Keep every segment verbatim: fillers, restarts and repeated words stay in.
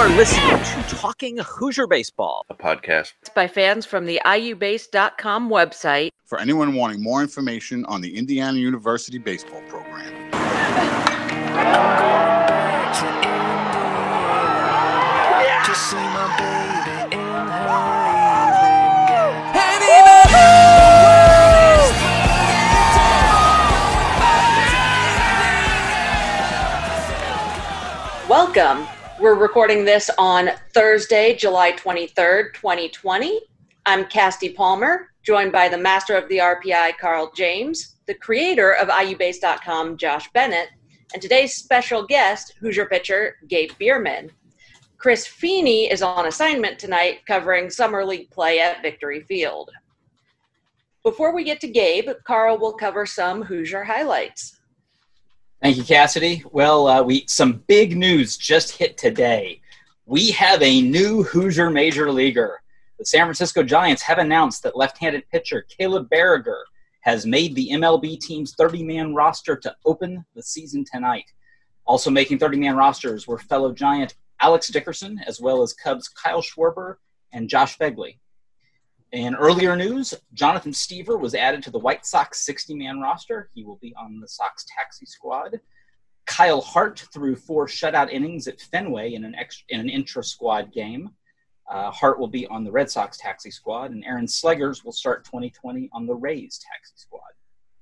are listening to Talking Hoosier Baseball, a podcast by fans from the I U base dot com website. For anyone wanting more information on the Indiana University baseball program. Welcome. We're recording this on Thursday, July twenty-third, twenty twenty. I'm Casty Palmer, joined by the master of the R P I, Carl James, the creator of I U base dot com, Josh Bennett, and today's special guest, Hoosier pitcher Gabe Bierman. Chris Feeney is on assignment tonight covering Summer League play at Victory Field. Before we get to Gabe, Carl will cover some Hoosier highlights. Thank you, Cassidy. Well, uh, we some big news just hit today. We have a new Hoosier major leaguer. The San Francisco Giants have announced that left-handed pitcher Caleb Berriger has made the M L B team's thirty-man roster to open the season tonight. Also making thirty-man rosters were fellow Giant Alex Dickerson, as well as Cubs Kyle Schwarber and Josh Begley. In earlier news, Jonathan Stever was added to the White Sox sixty-man roster. He will be on the Sox taxi squad. Kyle Hart threw four shutout innings at Fenway in an extra, in an intra-squad game. Uh, Hart will be on the Red Sox taxi squad, and Aaron Sleggers will start twenty twenty on the Rays taxi squad.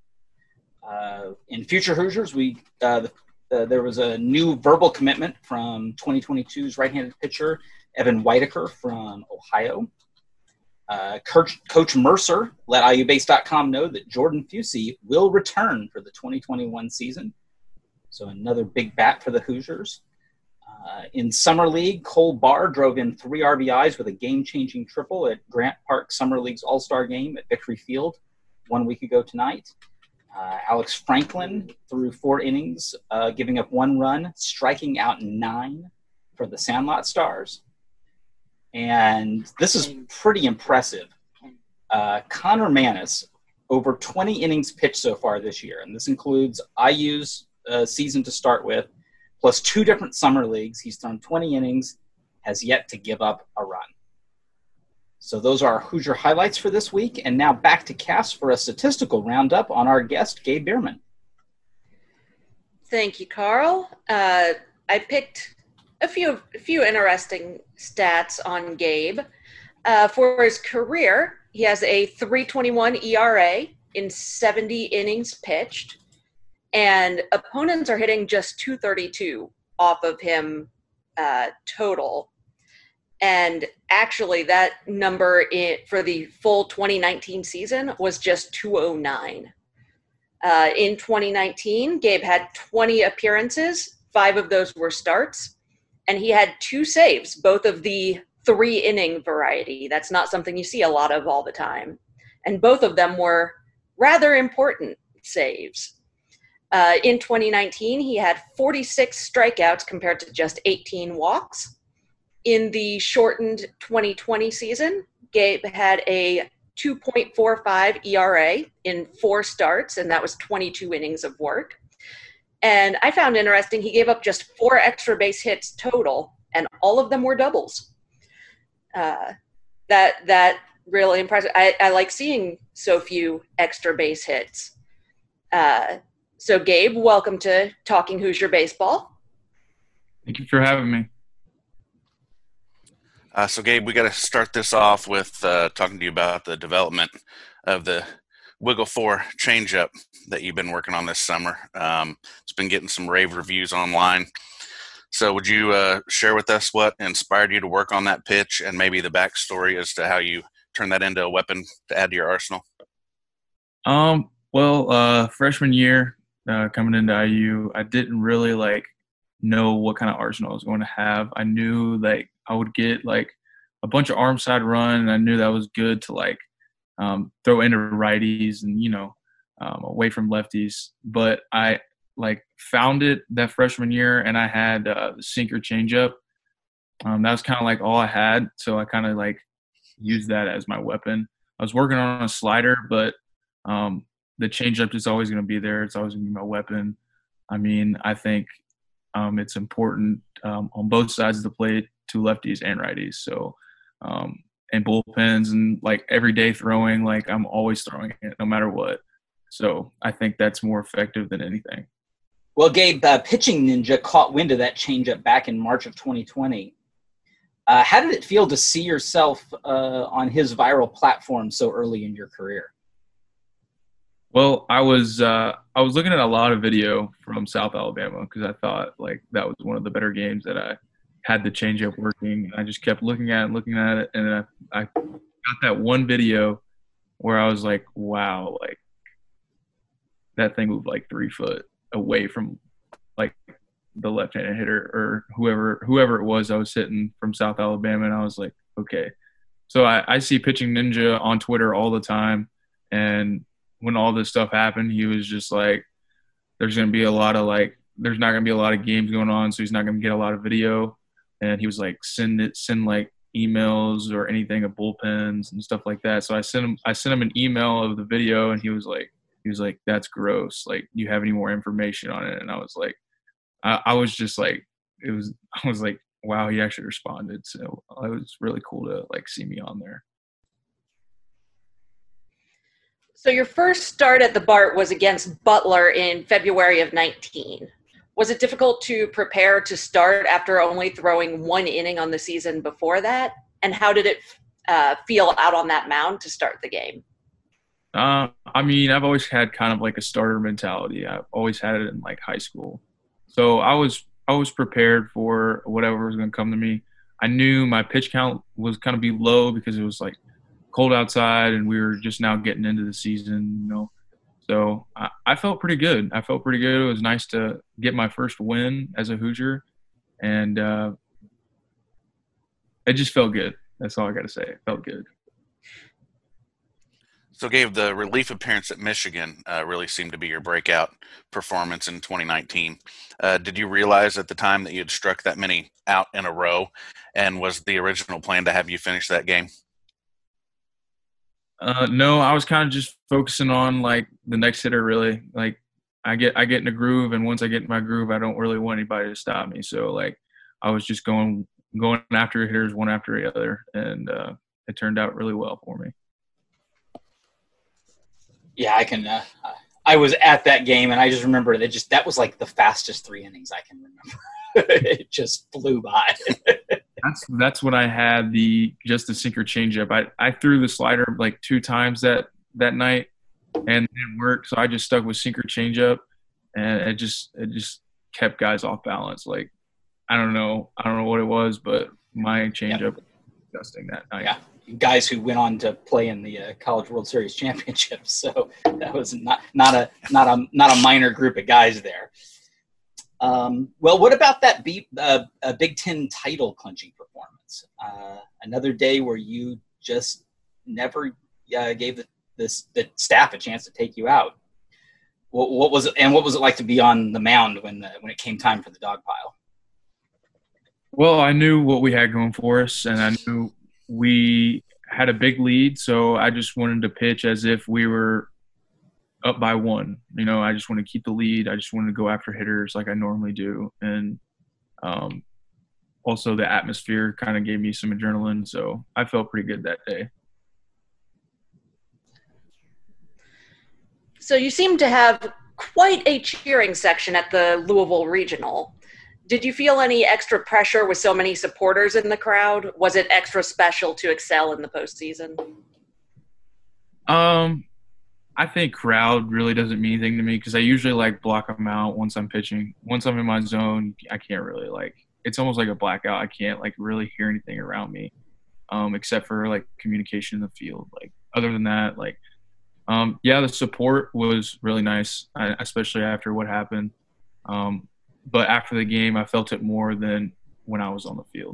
Uh, in future Hoosiers, we uh, the, uh, there was a new verbal commitment from twenty twenty-two's right-handed pitcher Evan Whitaker from Ohio. Uh, Coach, Coach Mercer let I U base dot com know that Jordan Fusey will return for the twenty twenty-one season. So another big bat for the Hoosiers. Uh, in Summer League, Cole Barr drove in three R B Is with a game-changing triple at Grant Park Summer League's All-Star Game at Victory Field one week ago tonight. Uh, Alex Franklin threw four innings, uh, giving up one run, striking out nine for the Sandlot Stars. And this is pretty impressive. Uh, Connor Manis, over twenty innings pitched so far this year, and this includes I U's uh, season to start with, plus two different summer leagues. He's thrown twenty innings, has yet to give up a run. So those are our Hoosier highlights for this week. And now back to Cass for a statistical roundup on our guest, Gabe Bierman. Thank you, Carl. Uh, I picked a few, a few interesting stats on Gabe. Uh, for his career, he has a three twenty-one E R A in seventy innings pitched, and opponents are hitting just two thirty-two off of him uh, total. And actually, that number in, for the full twenty nineteen season was just two oh nine. Uh, in twenty nineteen, Gabe had twenty appearances. Five of those were starts, and he had two saves, both of the three-inning variety. That's not something you see a lot of all the time. And both of them were rather important saves. Uh, in twenty nineteen, he had forty-six strikeouts compared to just eighteen walks. In the shortened twenty twenty season, Gabe had a two point four five E R A in four starts, and that was twenty-two innings of work. And I found interesting, he gave up just four extra base hits total, and all of them were doubles. Uh, that that really impressive. I, I like seeing so few extra base hits. Uh, so, Gabe, welcome to Talking Hoosier Baseball. Thank you for having me. Uh, so, Gabe, we got to start this off with uh, talking to you about the development of the Wiggle four changeup that you've been working on this summer. Um, it's been getting some rave reviews online. So would you uh, share with us what inspired you to work on that pitch and maybe the backstory as to how you turned that into a weapon to add to your arsenal? Um. Well, uh, freshman year, uh, coming into I U, I didn't really, like, know what kind of arsenal I was going to have. I knew, like, I would get, like, a bunch of arm side run, and I knew that was good to, like, um, throw into righties and, you know, um, away from lefties. But I, like, found it that freshman year, and I had uh, the sinker changeup. Um, that was kind of, like, all I had, so I kind of, like, used that as my weapon. I was working on a slider, but um, the changeup is always going to be there. It's always going to be my weapon. I mean, I think Um, it's important um, on both sides of the plate to lefties and righties. So, um, and bullpens and like everyday throwing, like I'm always throwing it no matter what. So I think that's more effective than anything. Well, Gabe, uh, Pitching Ninja caught wind of that changeup back in March of twenty twenty. Uh, how did it feel to see yourself uh, on his viral platform so early in your career? Well, I was uh, I was looking at a lot of video from South Alabama because I thought like that was one of the better games that I had the changeup working. And I just kept looking at it, looking at it, and I, I got that one video where I was like, wow, like that thing moved like three foot away from like the left-handed hitter or whoever whoever it was I was hitting from South Alabama, and I was like, okay. So I, I see Pitching Ninja on Twitter all the time, and when all this stuff happened, he was just like, there's going to be a lot of like, there's not going to be a lot of games going on, so he's not going to get a lot of video. And he was like, send it, send like emails or anything of bullpens and stuff like that. So I sent him, I sent him an email of the video, and he was like, he was like, that's gross. Like, do you have any more information on it? And I was like, I, I was just like, it was, I was like, wow, he actually responded. So it was really cool to like see me on there. So your first start at the Bart was against Butler in February of nineteen. Was it difficult to prepare to start after only throwing one inning on the season before that? And how did it uh, feel out on that mound to start the game? Uh, I mean, I've always had kind of like a starter mentality. I've always had it in like high school. So I was I was prepared for whatever was going to come to me. I knew my pitch count was going to be low because it was like cold outside and we were just now getting into the season, you know. So I, I felt pretty good. I felt pretty good. It was nice to get my first win as a Hoosier, and uh, it just felt good. That's all I got to say. It felt good. So, Gabe, the relief appearance at Michigan uh, really seemed to be your breakout performance in twenty nineteen. Uh, did you realize at the time that you had struck that many out in a row, and was the original plan to have you finish that game? Uh, no, I was kind of just focusing on like the next hitter. Really, like I get I get in a groove, and once I get in my groove, I don't really want anybody to stop me. So like I was just going going after hitters one after the other, and uh, it turned out really well for me. Yeah, I can. Uh, I was at that game, and I just remember that just that was like the fastest three innings I can remember. It just flew by. That's that's when I had the just the sinker changeup. I, I threw the slider like two times that, that night, and it didn't work. So I just stuck with sinker changeup, and it just it just kept guys off balance. Like I don't know I don't know what it was, but my changeup yep. was disgusting that night. Yeah, guys who went on to play in the uh, College World Series championships. So that was not not a not a not a minor group of guys there. Um, well, what about that B, uh, uh, Big Ten title clinching performance? Uh, another day where you just never uh, gave the, the the staff a chance to take you out. What, what was it, and what was it like to be on the mound when the, when it came time for the dog pile? Well, I knew what we had going for us, and I knew we had a big lead, so I just wanted to pitch as if we were up by one. You know, I just want to keep the lead. I just wanted to go after hitters like I normally do. And um, also the atmosphere kind of gave me some adrenaline. So I felt pretty good that day. So you seem to have quite a cheering section at the Louisville Regional. Did you feel any extra pressure with so many supporters in the crowd? Was it extra special to excel in the postseason? Um, I think crowd really doesn't mean anything to me because I usually like block them out once I'm pitching. Once I'm in my zone, I can't really like – it's almost like a blackout. I can't like really hear anything around me um, except for like communication in the field. Like other than that, like um, yeah, the support was really nice, especially after what happened. Um, but after the game, I felt it more than when I was on the field.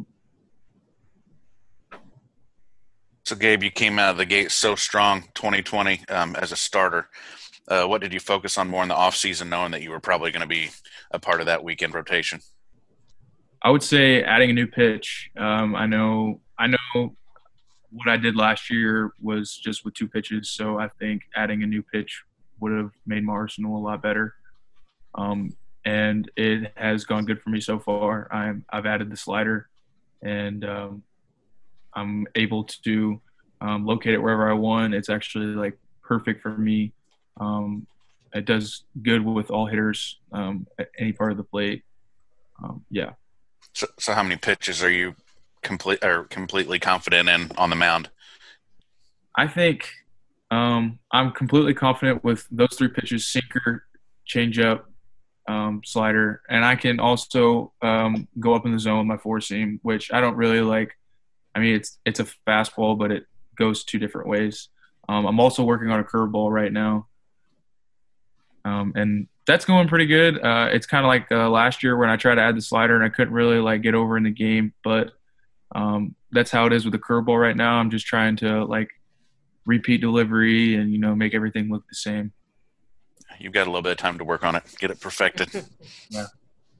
So, Gabe, you came out of the gate so strong twenty twenty um, as a starter. Uh, what did you focus on more in the offseason, knowing that you were probably going to be a part of that weekend rotation? I would say adding a new pitch. Um, I know I know what I did last year was just with two pitches, so I think adding a new pitch would have made my arsenal a lot better. Um, and it has gone good for me so far. I'm I've added the slider, and um, I'm able to um, locate it wherever I want. It's actually like perfect for me. Um, it does good with all hitters um, at any part of the plate. Um, yeah. So, so how many pitches are you complete or completely confident in on the mound? I think um, I'm completely confident with those three pitches: sinker, changeup, um, slider, and I can also um, go up in the zone with my four seam, which I don't really like. I mean, it's it's a fastball, but it goes two different ways. Um, I'm also working on a curveball right now, um, and that's going pretty good. Uh, it's kind of like uh, last year when I tried to add the slider and I couldn't really like get over in the game, but um, that's how it is with the curveball right now. I'm just trying to like repeat delivery and, you know, make everything look the same. You've got a little bit of time to work on it, get it perfected. Yeah.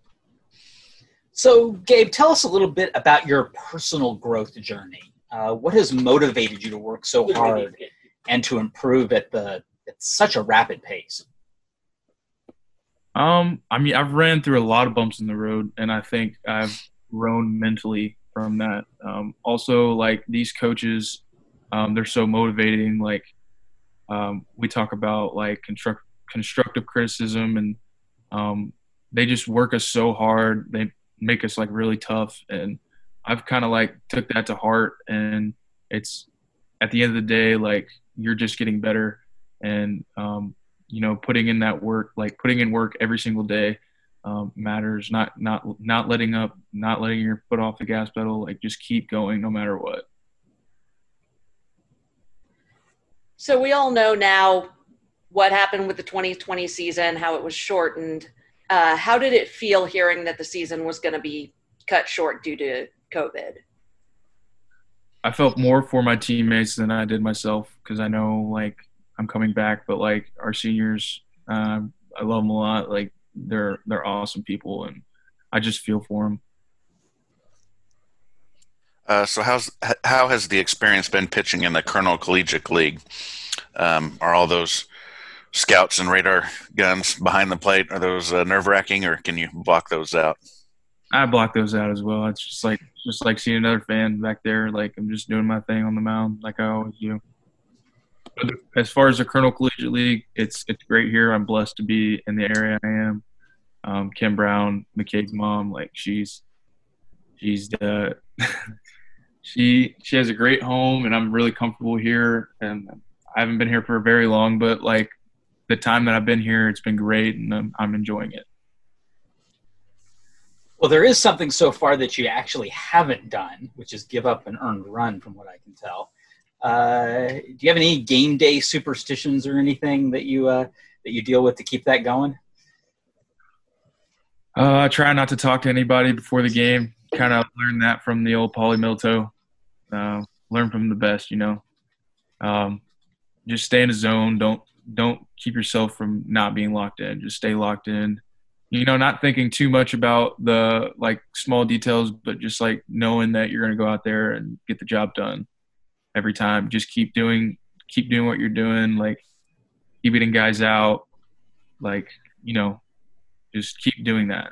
So, Gabe, tell us a little bit about your personal growth journey. Uh, what has motivated you to work so hard and to improve at the at such a rapid pace? Um, I mean, I've ran through a lot of bumps in the road, and I think I've grown mentally from that. Um, also, like these coaches, um, they're so motivating. Like um, we talk about like construct, constructive criticism, and um, they just work us so hard. They make us like really tough, and I've kind of like took that to heart. And it's at the end of the day, like you're just getting better, and um, you know, putting in that work, like putting in work every single day um, matters. Not not not letting up, not letting your foot off the gas pedal. Like just keep going no matter what. So we all know now what happened with the twenty twenty season, how it was shortened. Uh, how did it feel hearing that the season was going to be cut short due to COVID? I felt more for my teammates than I did myself because I know like I'm coming back, but like our seniors, um, I love them a lot. Like they're they're awesome people, and I just feel for them. Uh, so how's how has the experience been pitching in the Colonel Collegiate League? Um, are all those scouts and radar guns behind the plate, are those uh, nerve-wracking, or can you block those out? I block those out as well. It's just like just like seeing another fan back there. Like I'm just doing my thing on the mound, like I always do. But as far as the Colonel Collegiate League, it's it's great here. I'm blessed to be in the area I am. Um, Kim Brown, McCade's mom, like she's she's the she she has a great home, and I'm really comfortable here. And I haven't been here for very long, but like the time that I've been here, it's been great, and I'm, I'm enjoying it. Well, there is something so far that you actually haven't done, which is give up an earned run, from what I can tell. Uh, do you have any game day superstitions or anything that you uh, that you deal with to keep that going? Uh, I try not to talk to anybody before the game. Kind of learned that from the old Paulie Milto. Uh, learn from the best, you know. Um, just stay in the zone. Don't don't keep yourself from not being locked in. Just stay locked in. You know, not thinking too much about the like small details, but just like knowing that you're going to go out there and get the job done every time. Just keep doing, keep doing what you're doing. Like keep getting guys out. Like, you know, just keep doing that.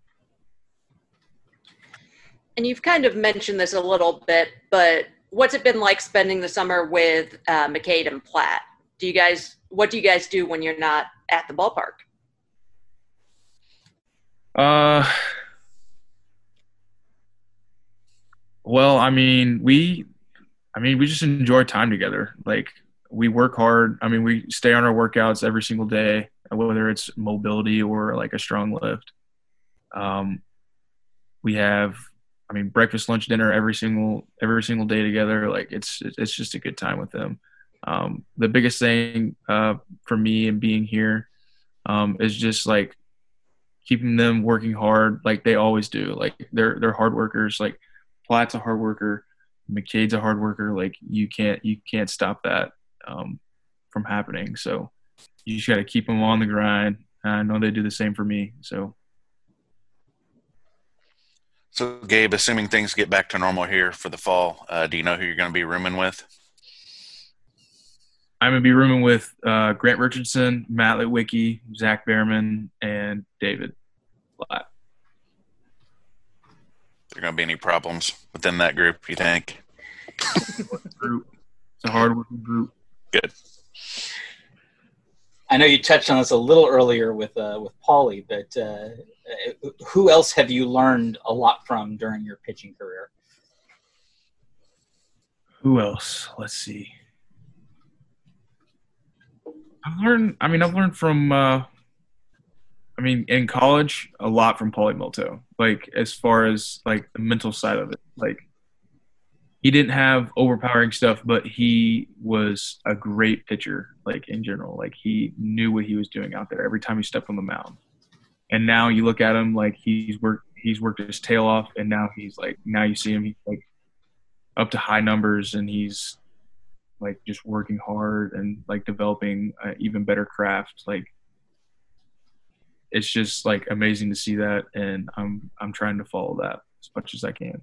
And you've kind of mentioned this a little bit, but what's it been like spending the summer with uh, McCade and Platt? Do you guys, what do you guys do when you're not at the ballpark? Uh, well, I mean, we, I mean, we just enjoy time together. Like we work hard. I mean, we stay on our workouts every single day, whether it's mobility or like a strong lift. Um, we have, I mean, breakfast, lunch, dinner every single every single day together. Like it's it's just a good time with them. Um, the biggest thing uh, for me and being here um, is just like keeping them working hard, like they always do. Like they're they're hard workers. Like Platt's a hard worker, McCade's a hard worker. Like you can't you can't stop that um, from happening. So you just got to keep them on the grind. I know they do the same for me. So. So, Gabe, assuming things get back to normal here for the fall, uh, do you know who you're going to be rooming with? I'm going to be rooming with uh, Grant Richardson, Matt Litwicki, Zach Behrman, and David. flat. There going to be any problems within that group, you think? Group. It's a hard-working group. Good. I know you touched on this a little earlier with uh, with Paulie, but uh, who else have you learned a lot from during your pitching career? Who else? Let's see. I've learned. I mean, I've learned from. Uh, I mean, in college, a lot from Paulie Milto. Like as far as like the mental side of it, like he didn't have overpowering stuff, but he was a great pitcher. Like in general, like he knew what he was doing out there every time he stepped on the mound. And now you look at him, like he's worked. He's worked his tail off, and now he's like. Now you see him. He's like up to high numbers, and he's like just working hard and like developing an even better craft. Like it's just like amazing to see that, and I'm I'm trying to follow that as much as I can.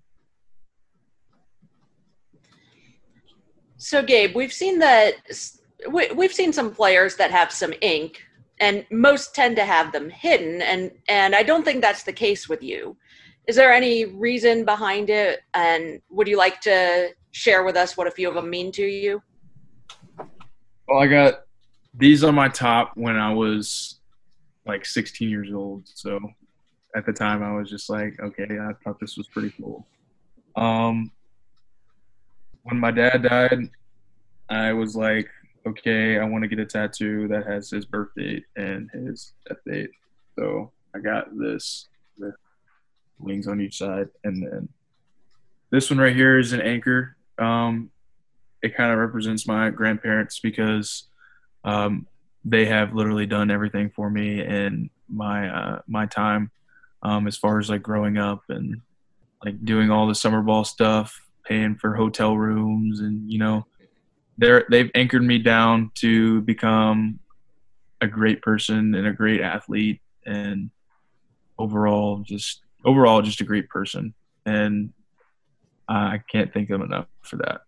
So Gabe, we've seen that we, we've seen some players that have some ink, and most tend to have them hidden, and and I don't think that's the case with you. Is there any reason behind it, and would you like to share with us what a few of them mean to you? Well, I got these on my top when I was like sixteen years old. So at the time I was just like, okay, I thought this was pretty cool. Um, when my dad died, I was like, okay, I want to get a tattoo that has his birth date and his death date. So I got this with wings on each side. And then this one right here is an anchor. Um, it kind of represents my grandparents because um, they have literally done everything for me in my uh, my time um, as far as like growing up and like doing all the summer ball stuff, paying for hotel rooms, and you know they're they've anchored me down to become a great person and a great athlete, and overall just overall just a great person, and I can't thank them enough for that.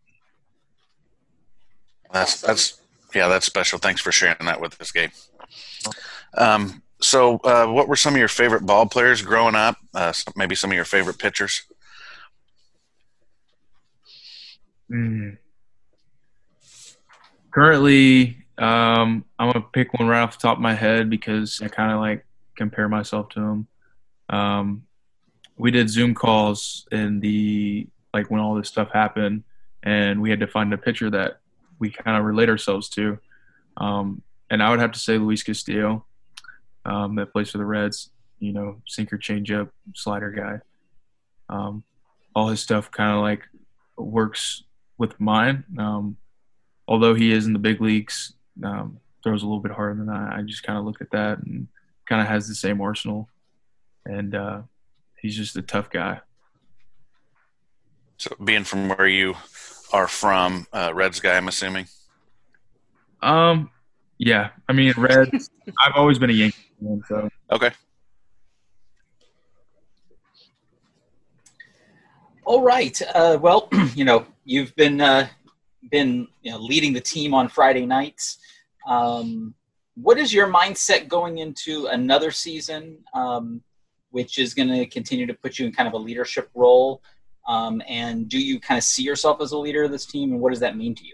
That's that's yeah, that's special. Thanks for sharing that with us, Gabe. Um, so, uh, what were some of your favorite ball players growing up? Uh, maybe some of your favorite pitchers. Mm. Currently, um, I'm gonna pick one right off the top of my head because I kind of like compare myself to him. Um, we did Zoom calls in the like when all this stuff happened, and we had to find a pitcher that we kind of relate ourselves to. Um, and I would have to say Luis Castillo, um, that plays for the Reds. You know, sinker, changeup, slider guy. Um, all his stuff kind of like works with mine. Um, although he is in the big leagues, um, throws a little bit harder than I. I just kind of look at that and kind of has the same arsenal. And uh, he's just a tough guy. So being from where you are from, uh, Reds guy, I'm assuming? Um, yeah. I mean, Reds, I've always been a Yankee fan, so. Okay. All right. Uh, well, you know, you've been uh, been you know, leading the team on Friday nights. Um, what is your mindset going into another season, um, which is going to continue to put you in kind of a leadership role? Um, and do you kind of see yourself as a leader of this team, and what does that mean to you?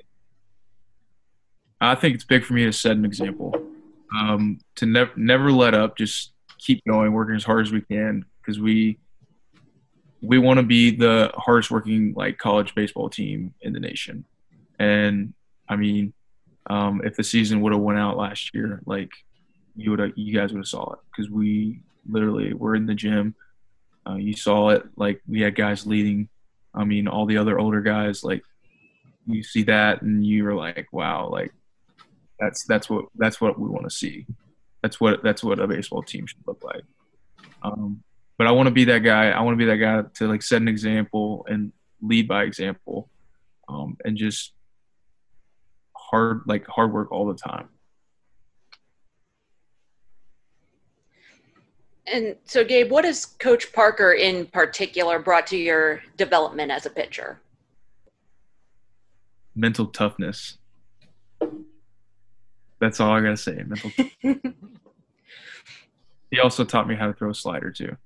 I think it's big for me to set an example, um, to never never let up, just keep going, working as hard as we can, because we we want to be the hardest working like college baseball team in the nation. And I mean, um, if the season would have went out last year, like you would have, you guys would have saw it, because we literally were in the gym. Uh, you saw it, like we had guys leading. I mean, all the other older guys, like you see that and you were like, wow, like that's that's what that's what we want to see. That's what that's what a baseball team should look like. Um, but I want to be that guy. I want to be that guy to like set an example and lead by example, um, and just hard like hard work all the time. And so, Gabe, what has Coach Parker in particular brought to your development as a pitcher? Mental toughness. That's all I gotta say. Mental. He also taught me how to throw a slider too.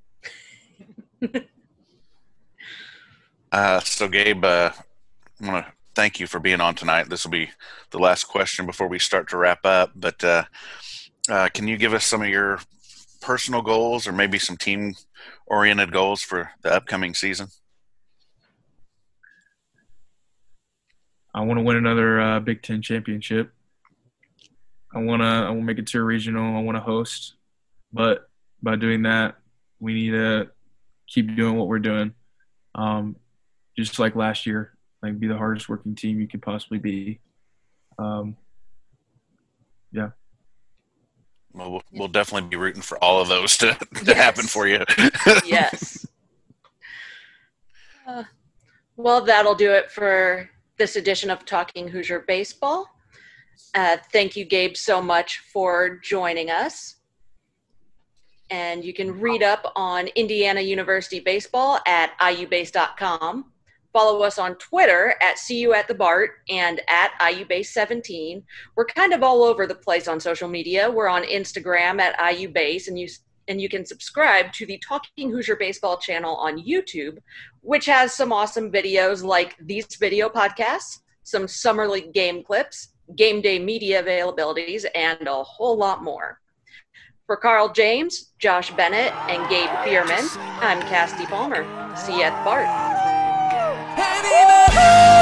Uh, so, Gabe, uh, I want to thank you for being on tonight. This will be the last question before we start to wrap up. But uh, uh, can you give us some of your personal goals or maybe some team-oriented goals for the upcoming season? I want to win another uh, Big Ten championship. I want to I want to make it to a regional. I want to host. But by doing that, we need to keep doing what we're doing. Um, just like last year, like be the hardest working team you can possibly be. Um, yeah. Well, well, we'll definitely be rooting for all of those to, to Yes. happen for you. Yes. Uh, well, that'll do it for this edition of Talking Hoosier Baseball. Uh, thank you, Gabe, so much for joining us. And you can read up on Indiana University Baseball at I U base dot com. Follow us on Twitter at See You at the Bart and at I U base seventeen. We're kind of all over the place on social media. We're on Instagram at I U base, and you and you can subscribe to the Talking Hoosier Baseball channel on YouTube, which has some awesome videos like these video podcasts, some Summer League game clips, game day media availabilities, and a whole lot more. For Carl James, Josh Bennett, and Gabe Bierman, I'm Cassidy Palmer. See you at the Bart. And even